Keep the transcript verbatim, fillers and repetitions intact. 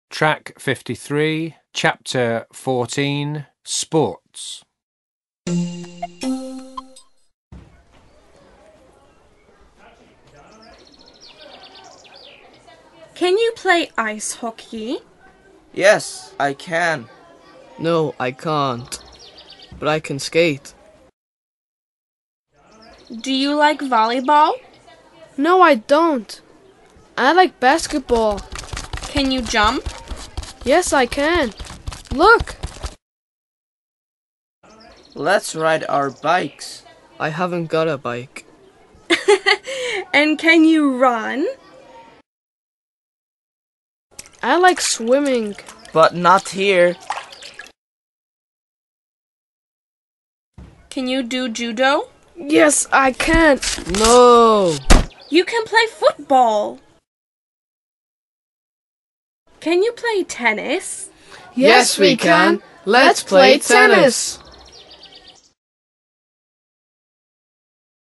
Track fifty-three, Chapter fourteen, Sports. Can you play ice hockey? Yes, I can. No, I can't. But I can skate. Do you like volleyball? No, I don't. I like basketball. Can you jump? Yes, I can. Look! Let's ride our bikes. I haven't got a bike. And can you run? I like swimming. But not here. Can you do judo? Yes, I can. No! You can play football. Can you play tennis? Yes, we can. Let's play tennis.